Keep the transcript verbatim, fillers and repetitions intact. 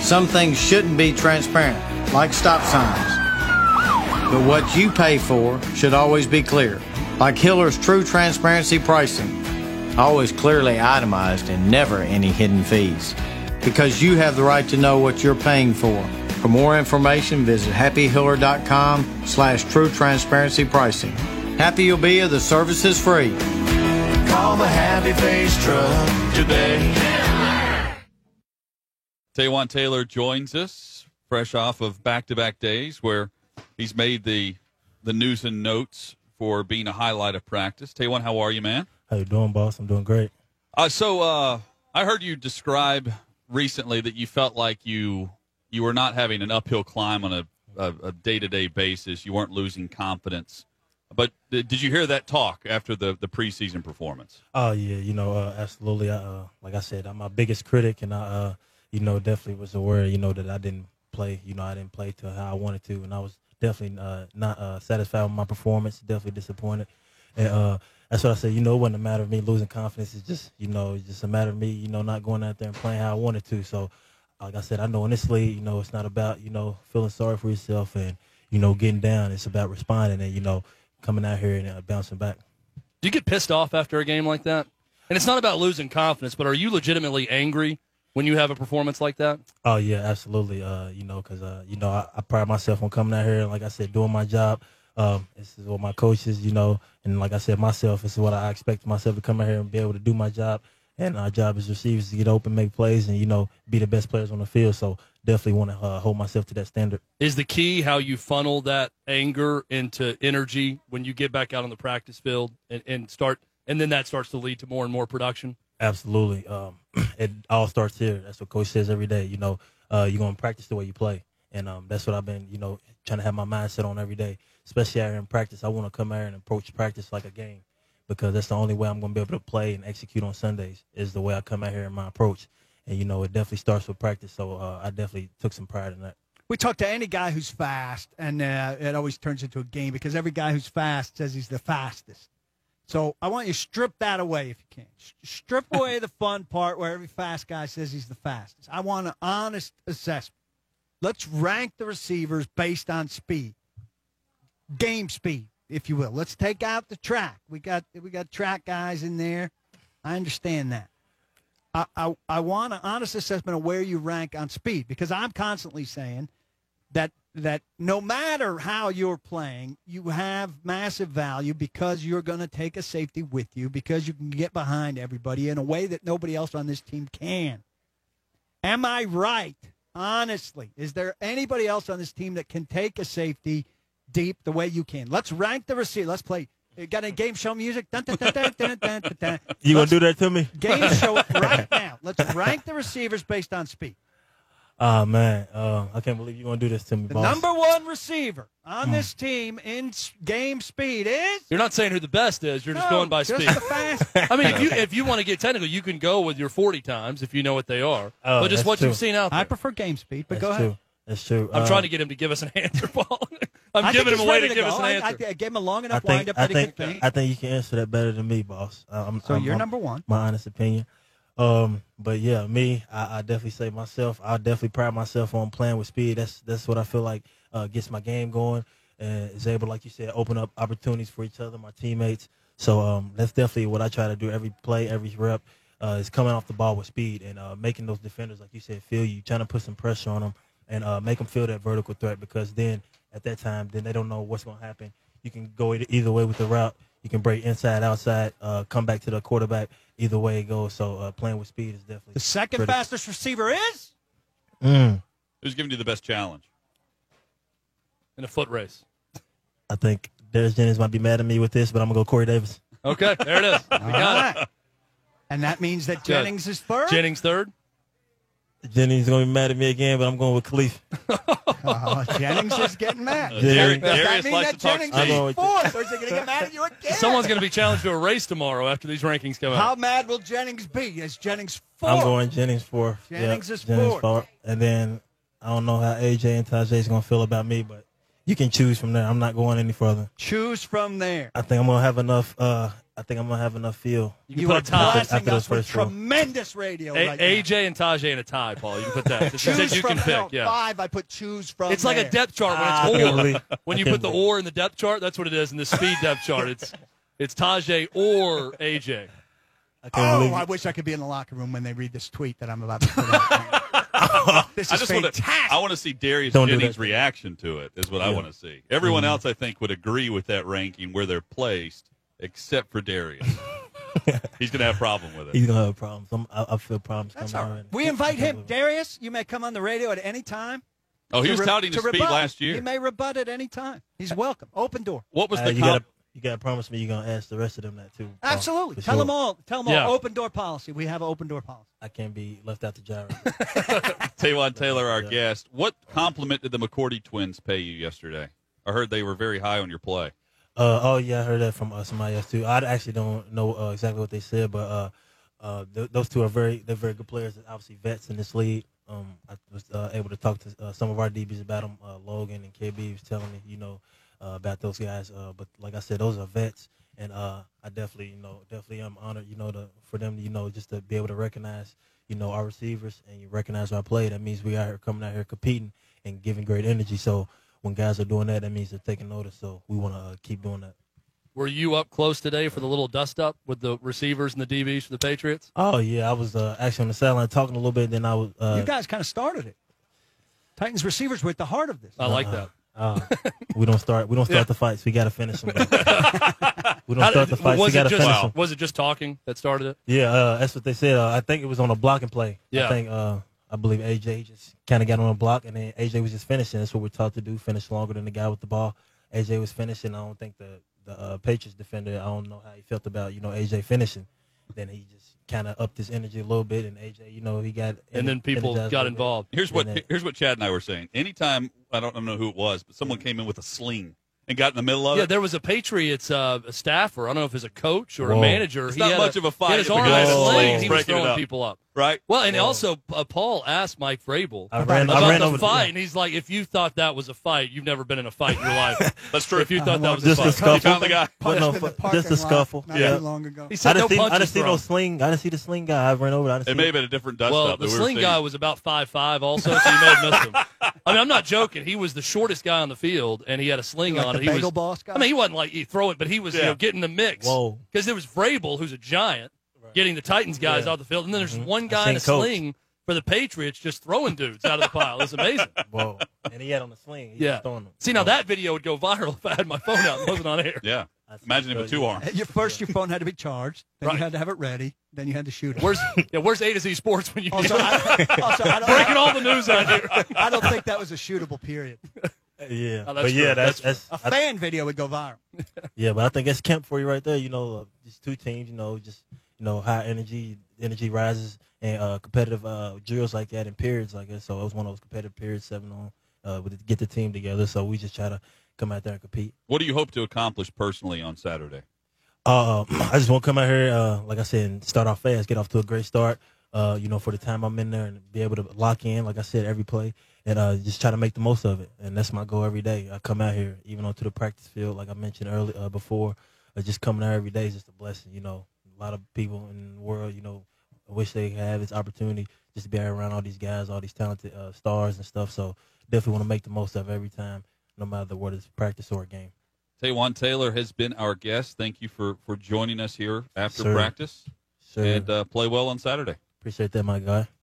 Some things shouldn't be transparent, like stop signs. But what you pay for should always be clear, like Hiller's True Transparency Pricing. Always clearly itemized and never any hidden fees. Because you have the right to know what you're paying for. For more information, visit happyhiller.com slash true transparency pricing. Happy you'll be if the service is free. Call the Happy Face Truck today. Taywan Taylor joins us fresh off of back-to-back days where he's made the the news and notes for being a highlight of practice. Taywan, how are you, man? How you doing, boss? I'm doing great. Uh, so uh, I heard you describe recently that you felt like you you were not having an uphill climb on a, a, a day-to-day basis. You weren't losing confidence. But did you hear that talk after the, the preseason performance? Oh, yeah, you know, uh, absolutely. I, uh, like I said, I'm my biggest critic, and I, uh, you know, definitely was aware, you know, that I didn't play. You know, I didn't play to how I wanted to, and I was definitely uh, not uh, satisfied with my performance, definitely disappointed. And uh, that's what I said, you know, it wasn't a matter of me losing confidence. It's just, you know, it's just a matter of me, you know, not going out there and playing how I wanted to. So, like I said, I know in this league, you know, it's not about, you know, feeling sorry for yourself and, you know, getting down. It's about responding and, you know, coming out here and uh, bouncing back. Do you get pissed off after a game like that? And it's not about losing confidence, but are you legitimately angry when you have a performance like that? Oh, yeah, absolutely. Uh, you know, because, uh, you know, I, I pride myself on coming out here and, like I said, doing my job. Um, this is what my coaches, you know, and like I said, myself, this is what I expect myself to come out here and be able to do my job. And our job as receivers to get open, make plays, and, you know, be the best players on the field. So definitely want to uh, hold myself to that standard. Is the key how you funnel that anger into energy when you get back out on the practice field and, and start, and then that starts to lead to more and more production? Absolutely. Um, it all starts here. That's what Coach says every day. You know, uh, you're going to practice the way you play. And um, that's what I've been, you know, trying to have my mindset on every day, especially out here in practice. I want to come out here and approach practice like a game because that's the only way I'm going to be able to play and execute on Sundays is the way I come out here in my approach. And, you know, it definitely starts with practice, so uh, I definitely took some pride in that. We talk to any guy who's fast, and uh, it always turns into a game because every guy who's fast says he's the fastest. So I want you to strip that away if you can. Strip away the fun part where every fast guy says he's the fastest. I want an honest assessment. Let's rank the receivers based on speed, game speed, if you will. Let's take out the track. We got we got track guys in there. I understand that. I, I, I want an honest assessment of where you rank on speed because I'm constantly saying that that no matter how you're playing, you have massive value because you're going to take a safety with you because you can get behind everybody in a way that nobody else on this team can. Am I right? Honestly, is there anybody else on this team that can take a safety deep the way you can? Let's rank the receiver. Let's play. You got any game show music? Dun, dun, dun, dun, dun, dun, dun, dun. You going to do that to me? Game show it right now. Let's rank the receivers based on speed. Oh, man. Uh, I can't believe you're going to do this to me, The boss. number one receiver on this team in s- game speed is? You're not saying who the best is. You're just No, going by just speed. the fast. I mean, if you if you want to get technical, you can go with your forty times if you know what they are. Oh, but just that's what true. you've seen out there. I prefer game speed, but That's go true. ahead. That's true. I'm Uh, trying to get him to give us an answer, Paul. I'm I giving think him a he's way ready to give go. us an I, answer. I, I gave him a long I enough think, windup I, that he think, could think. I think you can answer that better than me, boss. I'm, So I'm, you're I'm- number one. My honest opinion. Um, but yeah, me, I, I definitely say myself. I definitely pride myself on playing with speed. That's that's what I feel like uh, gets my game going and is able, like you said, open up opportunities for each other, my teammates. So um, that's definitely what I try to do every play, every rep uh, is coming off the ball with speed and uh, making those defenders, like you said, feel you, trying to put some pressure on them and uh, make them feel that vertical threat because then at that time, then they don't know what's going to happen. You can go either, either way with the route. You can break inside, outside, uh, come back to the quarterback. Either way it goes. So uh, playing with speed is definitely The second critical. fastest receiver is? Mm, Who's giving you the best challenge? In a foot race. I think Darius Jennings might be mad at me with this, but I'm going to go Corey Davis. Okay, there it is. We All got right. And that means that Good. Jennings is third? it. Jennings third. Jennings is going to be mad at me again, but I'm going with Khalif. Oh, Jennings is getting mad. Uh, Jerry- Darius, Does that Darius mean likes that to talk Jennings I'm speed. going is with fourth, or is he going to get mad at you again? Someone's going to be challenged to a race tomorrow after these rankings come out. How mad will Jennings be? Is Jennings fourth? I'm going Jennings fourth. Jennings Yep, is Jennings fourth. fourth. And then I don't know how A J and Tajay's going to feel about me, but you can choose from there. I'm not going any further. Choose from there. I think I'm going to have enough uh, I think I'm gonna have enough feel. You can You put are a tie. after blessing those us with first four. tremendous radio A- right A J and Tajay in a tie, Paul. You can put that. It Choose says you from can pick. no, Yeah. five. I put choose from. It's like a there. depth chart when Ah, it's can't or. believe- When I you can't put the believe- or in the depth chart, that's what it is in the speed depth chart. It's it's Tajay or A J. I can't Oh, believe I it. wish I could be in the locker room when they read this tweet that I'm about to put out. This I is just want to. fantastic. I want to see Darius Don't do Jennings' that. reaction to it. Is what I Yeah. want to see. Everyone Mhm. else, I think, would agree with that ranking where they're placed, except for Darius. He's going to have a problem with it. He's gonna have problems. I'm, I, I feel problems That's coming all out. right. right We now. invite I can't him. believe it. Darius, you may come on the radio at any time. Oh, he to was re- touting to his speed rebut. last He year. may rebut at any time. He's welcome. Open door. What was Uh, the you comp- gotta you gotta promise me you're gonna ask the rest of them that too. Paul, Absolutely. for Tell sure. them all. Tell them Yeah. all. Open door policy. We have an open door policy. I can't be left out to gyrate. Taywan Taylor, our Yeah. guest. What compliment did the McCourty twins pay you yesterday? I heard they were very high on your play. Uh, oh yeah, I heard that from uh, somebody else too. I actually don't know uh, exactly what they said, but uh, uh, th- those two are very they're very good players. They're obviously vets in this league. Um, I was uh, able to talk to uh, some of our D Bs about them. Uh, Logan and K B was telling me, you know, uh, about those guys. Uh, but like I said, those are vets, and uh, I definitely, you know, definitely am honored, you know, to for them, you know, just to be able to recognize, you know, our receivers and you recognize our play. That means we are here coming out here competing and giving great energy. So when guys are doing that, that means they're taking notice. So we want to uh, keep doing that. Were you up close today for the little dust up with the receivers and the D Bs for the Patriots? Oh yeah, I was uh, actually on the sideline talking a little bit. Then I was. Uh, you guys kind of started it. Titans receivers were at the heart of this. I like that. uh, we don't start. We don't start Yeah. the fights. We got to finish them. we don't How start did- the fights. We was got it to just finish them. was it just talking that started it? Yeah, uh, that's what they said. Uh, I think it was on a blocking play. Yeah. I think uh, I believe A J just kind of got on a block, and then A J was just finishing. That's what we're taught to do: finish longer than the guy with the ball. A J was finishing. I don't think the the uh, Patriots defender. I don't know how he felt about you know A J finishing. Then he just kind of upped his energy a little bit, and A J, you know, he got And then people energized a got little bit. involved. Here's what And then- here's what Chad and I were saying. Anytime I don't know who it was, but someone came in with a sling and got in the middle of Yeah, it. there was a Patriots uh, a staffer. I don't know if it's a coach or a Whoa. manager. It's He not had much a, of a he fight had his if the arm guy in a is sling. slinging, He was breaking it throwing up. people up. right? Well, and Whoa. also uh, Paul asked Mike Vrabel I ran, I about ran the over fight, The, and he's like, "If you thought that was a fight, you've never been in a fight in your life. That's true. If you thought that was Just a a fight." scuffle. You found the guy. But no, Punched in the fu- parking just a lot scuffle. Not Yeah. too long ago. He I said no didn't see. I punches didn't see no thrown. sling. I didn't see the sling guy. I ran over. I didn't It see may him. have been a different dust Well, up. the that we were sling seeing. guy was about five five also, so you may have missed him. I mean, I'm not joking. He was the shortest guy on the field, and he had a sling Like on the it. He bagel was, boss guy? I mean, he wasn't like he throw it, but he was you Yeah. know getting the mix. Whoa. Because there was Vrabel, who's a giant, getting the Titans guys Yeah. out the field, and then there's Mhm. one I guy seen in a Coach. sling for the Patriots just throwing dudes out of the pile. It's amazing. Whoa. And he had on the sling. He Yeah. was throwing them. See, now Whoa. that video would go viral if I had my phone out and wasn't on air. Yeah. That's Imagine him with good. two arms. Your first, your phone had to be charged. Then Right. you had to have it ready. Then you had to shoot it. Where's yeah? Where's A to Z Sports when you also, I, also, I, don't, breaking all the news out here? I don't think that was a shootable period. Yeah. Oh, that's but yeah, true. that's That's that's, A I- fan video would go viral. yeah. But I think that's camp for you right there. You know, uh, just two teams. You know, just you know, high energy, energy rises, and uh, competitive uh, drills like that, and periods like that. So it was one of those competitive periods, seven on, uh, with get the team together. So we just try to come out there and compete. What do you hope to accomplish personally on Saturday? Uh, I just want to come out here, uh, like I said, and start off fast, get off to a great start. Uh, you know, for the time I'm in there, and be able to lock in, like I said, every play, and uh, just try to make the most of it. And that's my goal every day. I come out here, even onto the practice field, like I mentioned earlier uh, before. Uh, just coming out every day is just a blessing. You know, a lot of people in the world, you know, wish they could have this opportunity just to be around all these guys, all these talented uh, stars and stuff. So definitely want to make the most of it every time, no matter whether it's practice or a game. Taywan Taylor has been our guest. Thank you for, for joining us here after Sir. practice. Sure. And uh, play well on Saturday. Appreciate that, my guy.